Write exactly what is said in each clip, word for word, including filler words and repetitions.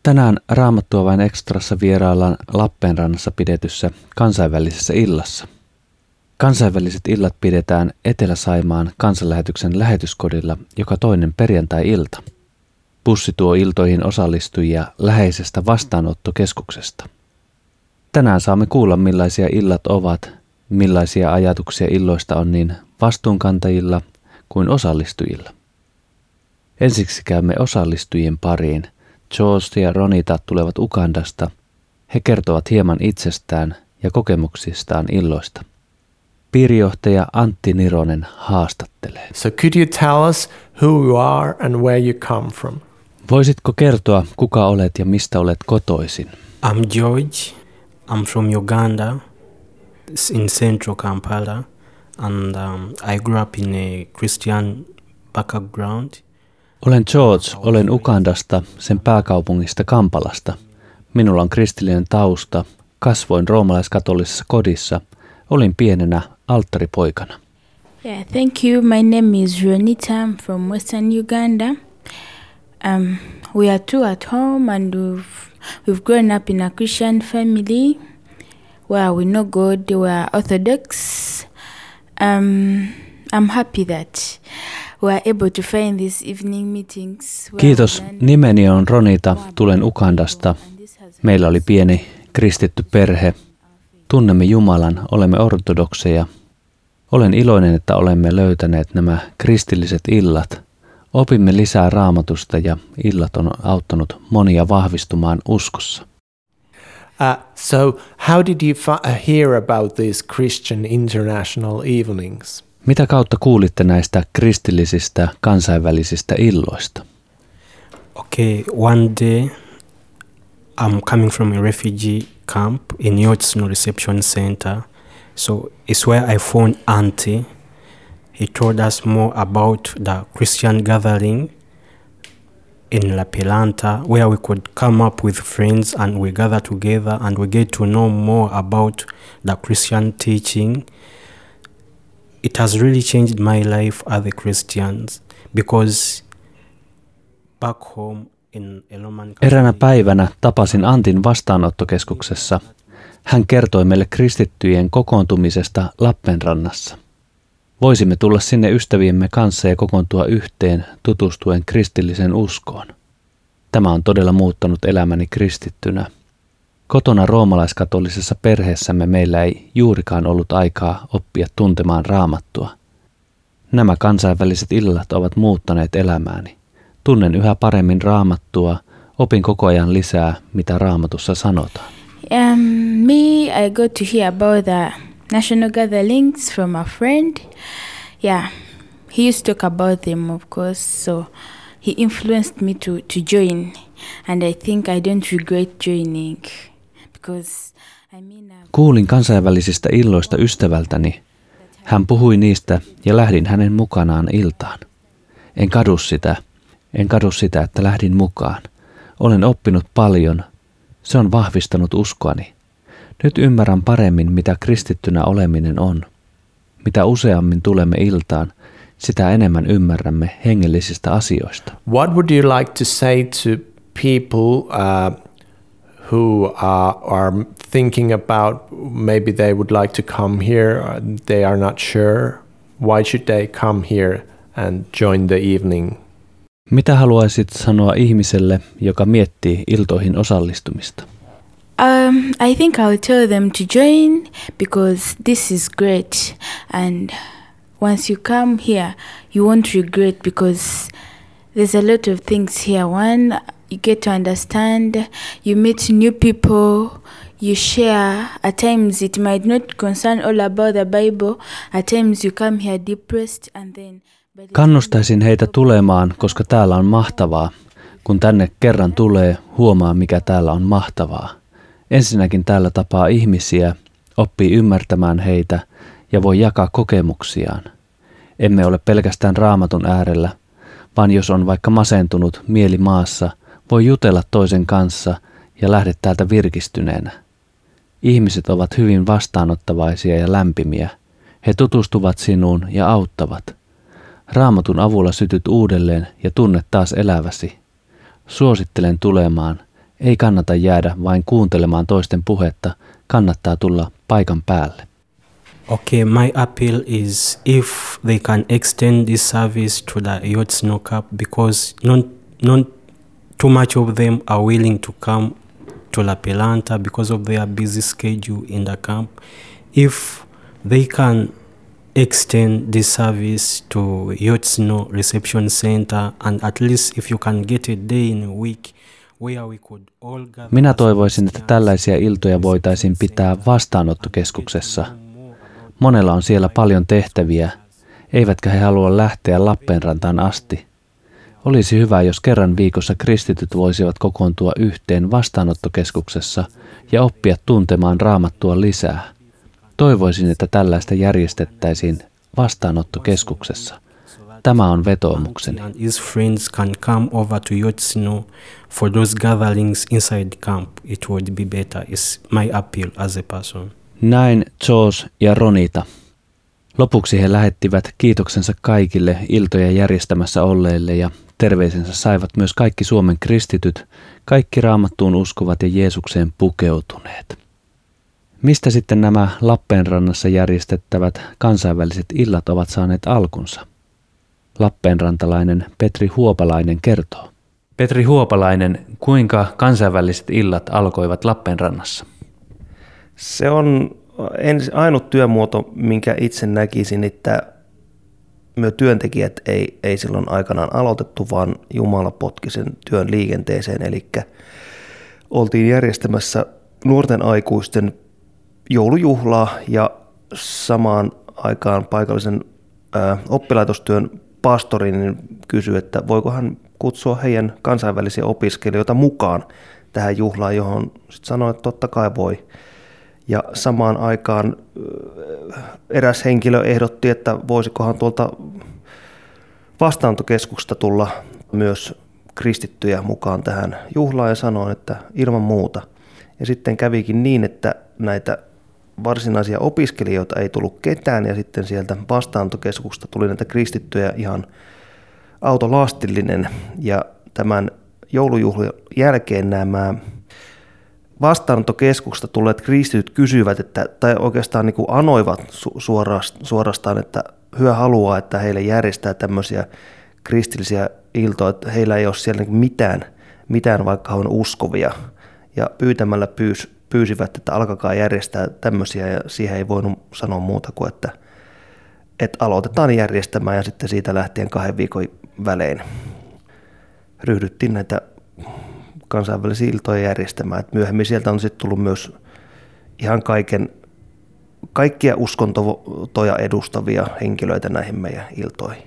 Tänään Raamattua vain ekstrassa vieraillaan Lappeenrannassa pidetyssä kansainvälisessä illassa. Kansainväliset illat pidetään Etelä-Saimaan kansanlähetyksen lähetyskodilla joka toinen perjantai-ilta. Bussi tuo iltoihin osallistujia läheisestä vastaanottokeskuksesta. Tänään saamme kuulla, millaisia illat ovat, millaisia ajatuksia illoista on niin vastuunkantajilla kuin osallistujilla. Ensiksi käymme osallistujien pariin. George ja Ronita tulevat Ugandasta. He kertovat hieman itsestään ja kokemuksistaan illoista. Piirijohtaja Antti Nironen haastattelee. So could you tell us who you are and where you come from? Voisitko kertoa, kuka olet ja mistä olet kotoisin? I'm George. I'm from Uganda, in central Kampala, and um, I grew up in a Christian background. Olen George, olen Ugandasta, sen pääkaupungista Kampalasta. Minulla on kristillinen tausta, kasvoin roomalaiskatolisessa kodissa, olin pienenä alttaripoikana. Yeah, thank you. My name is Ronita. I'm from Western Uganda. Um, we are two at home and we've, we've grown up in a Christian family where we know God, we are Orthodox. Um, I'm happy that we are able to find these evening meetings. Kiitos. Nimeni on Ronita. Tulen Ugandasta. Meillä oli pieni kristitty perhe. Tunnemme Jumalan, olemme ortodokseja. Olen iloinen, että olemme löytäneet nämä kristilliset illat. Opimme lisää Raamatusta ja illat on auttanut monia vahvistumaan uskossa. Uh, so how did you fa- uh, hear about these Christian international evenings? Mitä kautta kuulitte näistä kristillisistä kansainvälisistä illoista? Okay, one day I'm coming from a refugee camp in Yotsno Reception Center. So it's where I found Auntie. He told us more about the Christian gathering in La Pelanta, where we could come up with friends and we gather together and we get to know more about the Christian teaching. It has really changed my life as a Christian because back home in Eloman. Eräänä päivänä tapasin Antin vastaanottokeskuksessa. Hän kertoi meille kristittyjen kokoontumisesta Lappeenrannassa. Voisimme tulla sinne ystäviemme kanssa ja kokoontua yhteen tutustuen kristilliseen uskoon. Tämä on todella muuttanut elämäni kristittynä. Kotona roomalaiskatolisessa perheessämme meillä ei juurikaan ollut aikaa oppia tuntemaan Raamattua. Nämä kansainväliset illat ovat muuttaneet elämääni. Tunnen yhä paremmin Raamattua, opin koko ajan lisää, mitä Raamatussa sanotaan. Um, me, I got to hear about the national gatherings from a friend. Yeah, he used to talk about them, of course, so he influenced me to, to join. And I think I don't regret joining. Because, I mean, uh, Kuulin kansainvälisistä illoista ystävältäni. Hän puhui niistä ja lähdin hänen mukanaan iltaan. En kadu sitä. En kadu sitä, että lähdin mukaan. Olen oppinut paljon. Se on vahvistanut uskoani. Nyt ymmärrän paremmin, mitä kristittynä oleminen on. Mitä useammin tulemme iltaan, sitä enemmän ymmärrämme hengellisistä asioista. What would you like to say to people uh, who uh, are thinking about maybe they would like to come here, uh, they are not sure, why should they come here and join the evening? Mitä haluaisit sanoa ihmiselle, joka miettii iltoihin osallistumista? Um, I think I'll tell them to join because this is great. And once you come here, you won't regret because there's a lot of things here. One, you get to understand, you meet new people, you share. At times it might not concern all about the Bible. At times you come here depressed and then... Kannustaisin heitä tulemaan, koska täällä on mahtavaa. Kun tänne kerran tulee, huomaa mikä täällä on mahtavaa. Ensinnäkin täällä tapaa ihmisiä, oppii ymmärtämään heitä ja voi jakaa kokemuksiaan. Emme ole pelkästään Raamatun äärellä, vaan jos on vaikka masentunut mieli maassa, voi jutella toisen kanssa ja lähde täältä virkistyneenä. Ihmiset ovat hyvin vastaanottavaisia ja lämpimiä. He tutustuvat sinuun ja auttavat. Raamatun avulla sytyt uudelleen ja tunnet taas eläväsi. Suosittelen tulemaan. Ei kannata jäädä vain kuuntelemaan toisten puhetta, kannattaa tulla paikan päälle. Okay, my appeal is if they can extend this service to the Youth Snow Cup, because not, not too much of them are willing to come to La Pelanta because of their busy schedule in the camp. If they can extend this service to Youth Snow Reception Center, and at least if you can get a day in a week where we could all gather. Minä toivoisin, että tällaisia iltoja voitaisiin pitää vastaanottokeskuksessa. Monella on siellä paljon tehtäviä, eivätkä he halua lähteä Lappeenrantaan asti. Olisi hyvä, jos kerran viikossa kristityt voisivat kokoontua yhteen vastaanottokeskuksessa ja oppia tuntemaan Raamattua lisää. Toivoisin, että tällaista järjestettäisiin vastaanottokeskuksessa. Tämä on vetoomukseni. And his friends can come over to Youth Snow for those gatherings inside the camp. It would be better. It's my appeal as a person. Näin George ja Ronita. Lopuksi he lähettivät kiitoksensa kaikille iltoja järjestämässä olleille ja terveisensä saivat myös kaikki Suomen kristityt, kaikki Raamattuun uskovat ja Jeesukseen pukeutuneet. Mistä sitten nämä Lappeenrannassa järjestettävät kansainväliset illat ovat saaneet alkunsa? Lappeenrantalainen Petri Huopalainen kertoo. Petri Huopalainen, kuinka kansainväliset illat alkoivat Lappeenrannassa? Se on ainut työmuoto, minkä itse näkisin, että me työntekijät ei, ei silloin aikanaan aloitettu, vaan Jumala potki sen työn liikenteeseen. Eli oltiin järjestämässä nuorten aikuisten joulujuhlaa ja samaan aikaan paikallisen ää, oppilaitostyön pastori niin kysyi, että voiko hän kutsua heidän kansainvälisiä opiskelijoita mukaan tähän juhlaan, johon sitten sanoi, että totta kai voi. Ja samaan aikaan eräs henkilö ehdotti, että voisikohan tuolta vastaanottokeskuksesta tulla myös kristittyjä mukaan tähän juhlaan ja sanoi, että ilman muuta. Ja sitten kävikin niin, että näitä varsinaisia opiskelijoita ei tullut ketään ja sitten sieltä vastaanottokeskuksesta tuli näitä kristittyjä ihan autolastillinen. Ja tämän joulujuhlan jälkeen nämä vastaanottokeskuksesta tulleet kristityt kysyivät, että, tai oikeastaan niin kuin anoivat su- suorastaan, että he haluaa, että heille järjestää tämmöisiä kristillisiä iltoja, että heillä ei ole siellä niin mitään, mitään, vaikka he on uskovia. Ja pyytämällä pyys, pyysivät, että alkakaa järjestää tämmöisiä, ja siihen ei voinut sanoa muuta kuin, että, että aloitetaan järjestämään, ja sitten siitä lähtien kahden viikon välein ryhdyttiin näitä kansainvälisiä iltoja järjestämään. Et myöhemmin sieltä on sitten tullut myös ihan kaiken, kaikkia uskontoja edustavia henkilöitä näihin meidän iltoihin.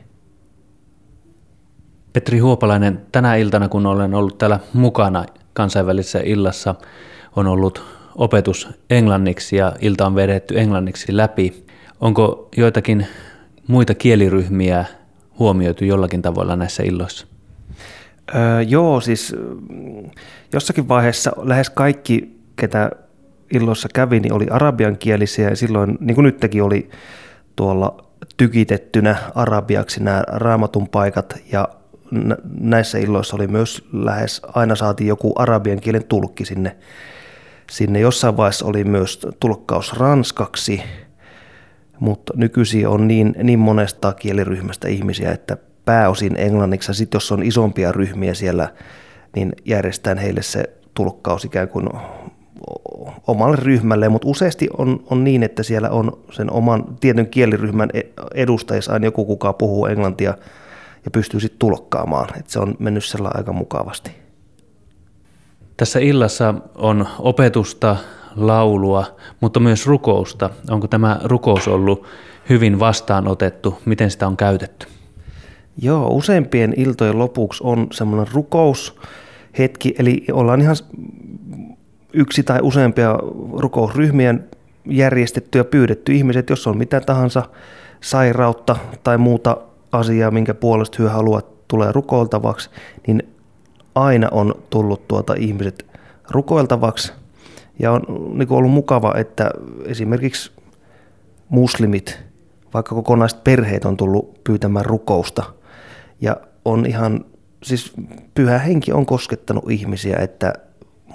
Petri Huopalainen, tänä iltana kun olen ollut täällä mukana kansainvälisessä illassa, on ollut opetus englanniksi ja ilta on vedetty englanniksi läpi. Onko joitakin muita kieliryhmiä huomioitu jollakin tavalla näissä illoissa? Öö, joo, siis jossakin vaiheessa lähes kaikki, ketä illoissa kävi, niin oli arabiankielisiä ja silloin, niin kuin nytkin oli tuolla tykitettynä arabiaksi nämä raamatun paikat ja näissä illoissa oli myös lähes aina saatiin joku arabian kielen tulkki sinne. Sinne jossain vaiheessa oli myös tulkkaus ranskaksi, mutta nykyisin on niin, niin monesta kieliryhmästä ihmisiä, että pääosin englanniksi. Sitten jos on isompia ryhmiä siellä, niin järjestetään heille se tulkkaus ikään kuin omalle ryhmälle, mutta useasti on, on niin, että siellä on sen oman tietyn kieliryhmän edustajissa aina joku, kuka puhuu englantia ja pystyy sitten tulkkaamaan. Et se on mennyt sellainen aika mukavasti. Tässä illassa on opetusta, laulua, mutta myös rukousta. Onko tämä rukous ollut hyvin vastaanotettu? Miten sitä on käytetty? Joo, useimpien iltojen lopuksi on semmoinen rukoushetki, eli ollaan ihan yksi tai useampia rukousryhmiä järjestetty ja pyydetty ihmiset, jos on mitä tahansa sairautta tai muuta asiaa, minkä puolesta he haluavat tulee rukoiltavaksi, niin aina on tullut tuota ihmiset rukoiltavaksi. Ja on niin kuin ollut mukava, että esimerkiksi muslimit, vaikka kokonaiset perheet on tullut pyytämään rukousta. Ja on ihan, siis pyhä henki on koskettanut ihmisiä, että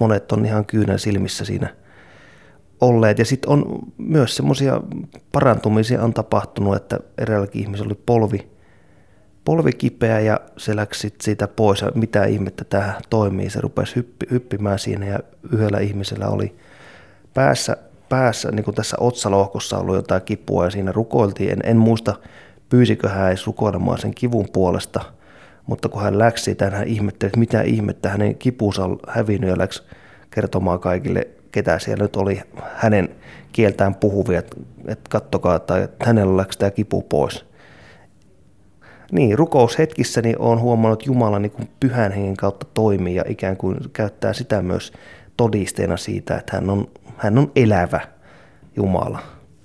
monet on ihan kyynän silmissä siinä olleet. Ja sitten on myös semmoisia parantumisia on tapahtunut, että eräälläkin ihmisellä oli polvi, polvi kipeä ja se läksi sit siitä pois. Ja mitä ihmettä tämä toimii, se rupesi hyppi, hyppimään siinä ja yhdellä ihmisellä oli päässä, päässä niin kuin tässä otsalohkossa ollut jotain kipua ja siinä rukoiltiin. En, en muista, pyysikö hän edes rukoilemaan sen kivun puolesta, mutta kun hän läksi siitä, hän ihmetteli, että mitä ihmettä, hänen kipunsa on hävinnyt ja läksi kertomaan kaikille, ketä siellä nyt oli hänen kieltään puhuvia, että, että kattokaa, tai että hänellä läksi tämä kipu pois. Niin, rukoushetkissä niin olen huomannut, että Jumala niin kuin pyhän hengen kautta toimii ja ikään kuin käyttää sitä myös todisteena siitä, että hän on, hän on elävä Jumala.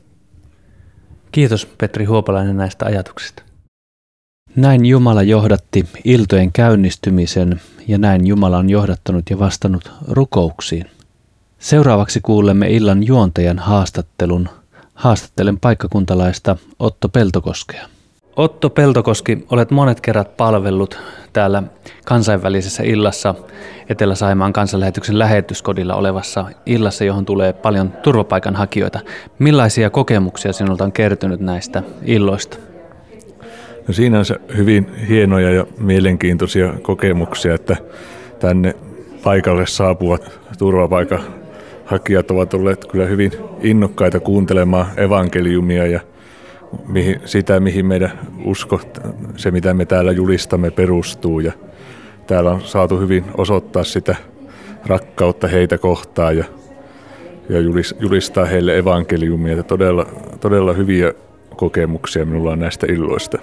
Kiitos Petri Huopalainen näistä ajatuksista. Näin Jumala johdatti iltojen käynnistymisen ja näin Jumala on johdattanut ja vastannut rukouksiin. Seuraavaksi kuulemme illan juontajan haastattelun. Haastattelen paikkakuntalaista Otto Peltokoskea. Otto Peltokoski, olet monet kerrat palvellut täällä kansainvälisessä illassa Etelä-Saimaan kansanlähetyksen lähetyskodilla olevassa illassa, johon tulee paljon turvapaikanhakijoita. Millaisia kokemuksia sinulta on kertynyt näistä illoista? No siinä on se hyvin hienoja ja mielenkiintoisia kokemuksia, että tänne paikalle saapuvat turvapaikanhakijat ovat olleet kyllä hyvin innokkaita kuuntelemaan evankeliumia ja mihin, sitä, mihin meidän usko, se mitä me täällä julistamme, perustuu. Ja täällä on saatu hyvin osoittaa sitä rakkautta heitä kohtaan ja, ja julistaa heille evankeliumia. Todella, todella hyviä kokemuksia minulla on näistä illoista.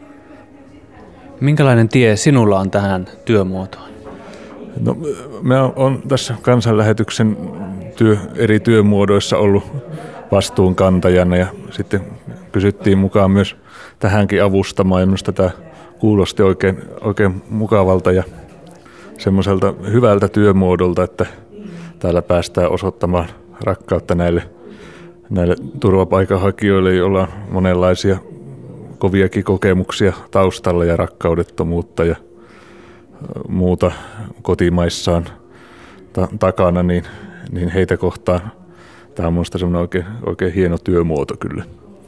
Minkälainen tie sinulla on tähän työmuotoon? No, mä oon tässä kansanlähetyksen työ, eri työmuodoissa ollut vastuunkantajana ja sitten kysyttiin mukaan myös tähänkin avustamaan ja minusta tämä kuulosti oikein, oikein mukavalta ja semmoiselta hyvältä työmuodolta, että täällä päästään osoittamaan rakkautta näille, näille turvapaikanhakijoille, joilla on monenlaisia koviakin kokemuksia taustalla ja rakkaudettomuutta ja muuta kotimaissaan ta- takana, niin, niin heitä kohtaan tämä on minusta semmoinen oikein, oikein hieno työmuoto kyllä.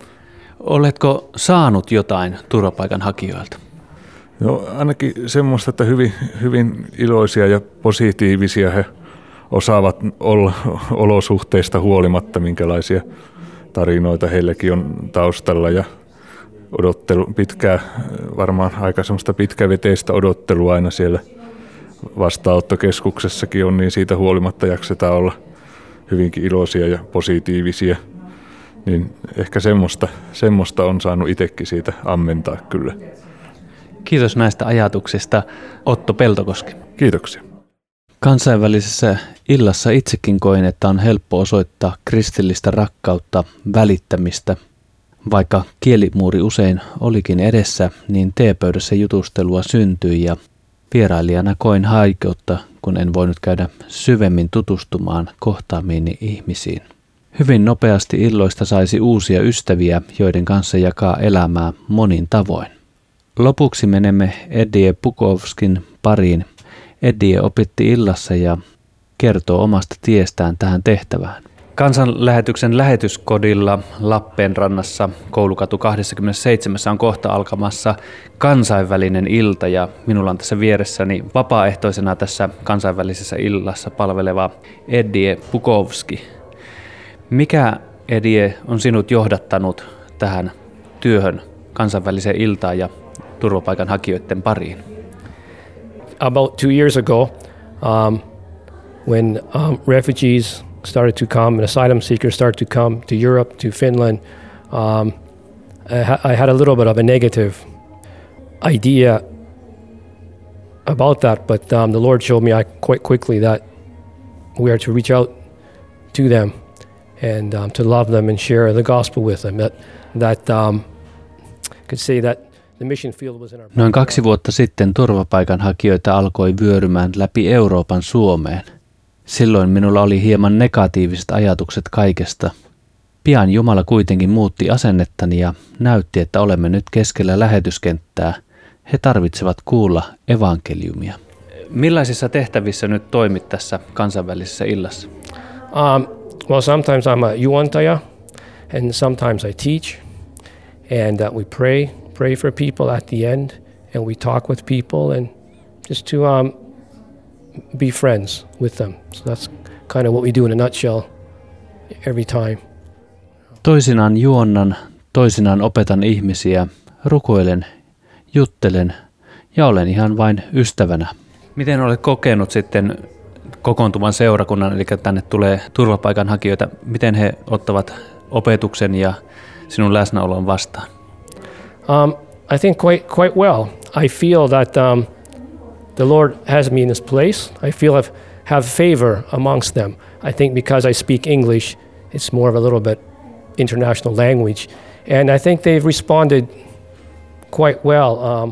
Oletko saanut jotain turvapaikanhakijoilta? No ainakin semmoista, että hyvin, hyvin iloisia ja positiivisia he osaavat olla olosuhteista huolimatta, minkälaisia tarinoita heilläkin on taustalla ja odottelu, pitkää, varmaan aika semmoista pitkäveteistä odottelua aina siellä vastaanottokeskuksessakin on, niin siitä huolimatta jaksetaan olla hyvinkin iloisia ja positiivisia. Niin ehkä semmoista, semmoista on saanut itsekin siitä ammentaa kyllä. Kiitos näistä ajatuksista, Otto Peltokoski. Kiitoksia. Kansainvälisessä illassa itsekin koin, että on helppo osoittaa kristillistä rakkautta, välittämistä. Vaikka kielimuuri usein olikin edessä, niin teepöydässä jutustelua syntyi ja vierailijana koin haikeutta, kun en voinut käydä syvemmin tutustumaan kohtaamiini ihmisiin. Hyvin nopeasti illoista saisi uusia ystäviä, joiden kanssa jakaa elämää monin tavoin. Lopuksi menemme Eddie Pukovskin pariin. Eddie opetti illassa ja kertoo omasta tiestään tähän tehtävään. Kansanlähetyksen lähetyskodilla Lappeenrannassa Koulukatu kaksikymmentäseitsemän on kohta alkamassa kansainvälinen ilta ja minulla on tässä vieressäni vapaaehtoisena tässä kansainvälisessä illassa palveleva Eddie Pukovski. Mikä, Eddie, on sinut johdattanut tähän työhön kansainväliseen iltaan ja turvapaikanhakijoiden pariin? About two years ago, um, when um, refugees started to come and asylum seekers started to come to Europe, to Finland, um, I, ha- I had a little bit of a negative idea about that, but um, the Lord showed me I, quite quickly that we are to reach out to them and um, to love them and share the gospel with them. That, that um, could say that the mission field was in our... Noin kaksi vuotta sitten turvapaikanhakijoita alkoi vyörymään läpi Euroopan Suomeen. Silloin minulla oli hieman negatiiviset ajatukset kaikesta. Pian Jumala kuitenkin muutti asennettani ja näytti, että olemme nyt keskellä lähetyskenttää. He tarvitsevat kuulla evankeliumia. Millaisissa tehtävissä nyt toimit tässä kansainvälisessä illassa? Um, well, sometimes I'm a juontaja, and sometimes I teach, and uh, we pray, pray for people at the end, and we talk with people, and just to um, be friends with them. So that's kind of what we do in a nutshell every time. Toisinaan juonnan, toisinaan opetan ihmisiä, rukoilen, juttelen ja olen ihan vain ystävänä. Miten olet kokenut sitten kokoontuvan seurakunnan, eli tänne tulee turvapaikanhakijoita, miten he ottavat opetuksen ja sinun läsnäolon vastaan? Um, I think quite quite well. I feel that um, the Lord has me in this place. I feel I have favor amongst them. I think because I speak English, it's more of a little bit international language, and I think they've responded quite well. Um,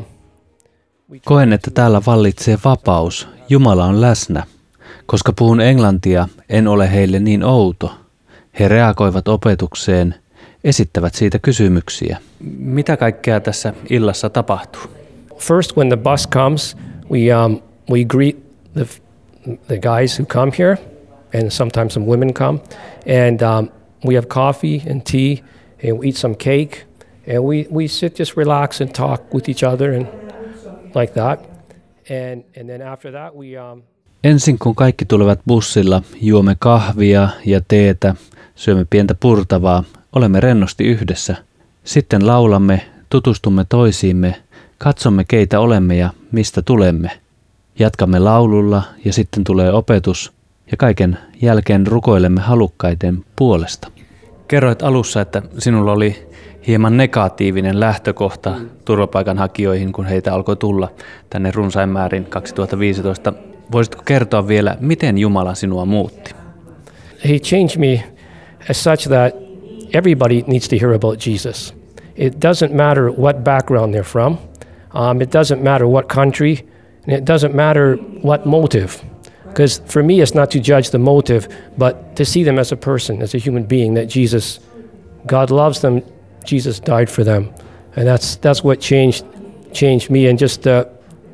Koen, että täällä vallitsee vapaus. Jumala on läsnä. Koska puhun englantia, en ole heille niin outo. He reagoivat opetukseen, esittävät siitä kysymyksiä. Mitä kaikkea tässä illassa tapahtuu? First, when the bus comes, we um, we greet the the guys who come here, and sometimes some women come, and um, we have coffee and tea, and we eat some cake, and we, we sit just relax and talk with each other and like that, and and then after that we um. Ensin kun kaikki tulevat bussilla, juomme kahvia ja teetä, syömme pientä purtavaa, olemme rennosti yhdessä. Sitten laulamme, tutustumme toisiimme, katsomme keitä olemme ja mistä tulemme. Jatkamme laululla ja sitten tulee opetus ja kaiken jälkeen rukoilemme halukkaiden puolesta. Kerroit alussa, että sinulla oli hieman negatiivinen lähtökohta turvapaikanhakijoihin, kun heitä alkoi tulla tänne runsain määrin kaksituhattaviisitoista. Voisitko kertoa vielä, miten Jumala sinua muutti? He changed me as such that everybody needs to hear about Jesus. It doesn't matter what background they're from. Um, it doesn't matter what country. And it doesn't matter what motive. Because for me, it's not to judge the motive, but to see them as a person, as a human being, that Jesus, God loves them, Jesus died for them. And that's that's what changed changed me, and just uh,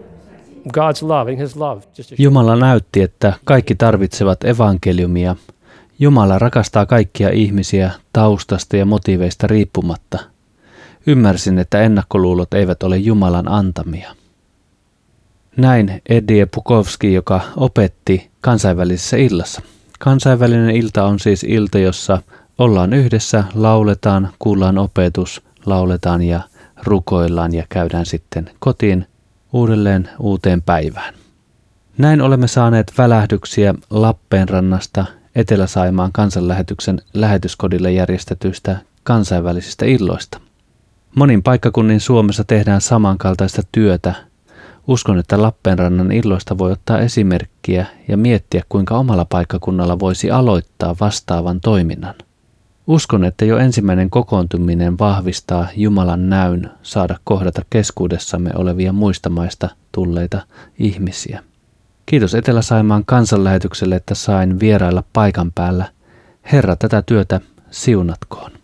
God's love and His love. Just Jumala näytti, että kaikki tarvitsevat evankeliumia. Jumala rakastaa kaikkia ihmisiä taustasta ja motiiveista riippumatta. Ymmärsin, että ennakkoluulot eivät ole Jumalan antamia. Näin Eddie Pukovski, joka opetti kansainvälisessä illassa. Kansainvälinen ilta on siis ilta, jossa ollaan yhdessä, lauletaan, kuullaan opetus, lauletaan ja rukoillaan ja käydään sitten kotiin uudelleen uuteen päivään. Näin olemme saaneet välähdyksiä Lappeenrannasta Etelä-Saimaan kansanlähetyksen lähetyskodille järjestetyistä kansainvälisistä illoista. Monin paikkakunnin Suomessa tehdään samankaltaista työtä. Uskon, että Lappeenrannan illoista voi ottaa esimerkkiä ja miettiä, kuinka omalla paikkakunnalla voisi aloittaa vastaavan toiminnan. Uskon, että jo ensimmäinen kokoontuminen vahvistaa Jumalan näyn saada kohdata keskuudessamme olevia muista maista tulleita ihmisiä. Kiitos Etelä-Saimaan kansanlähetykselle, että sain vierailla paikan päällä. Herra tätä työtä siunatkoon.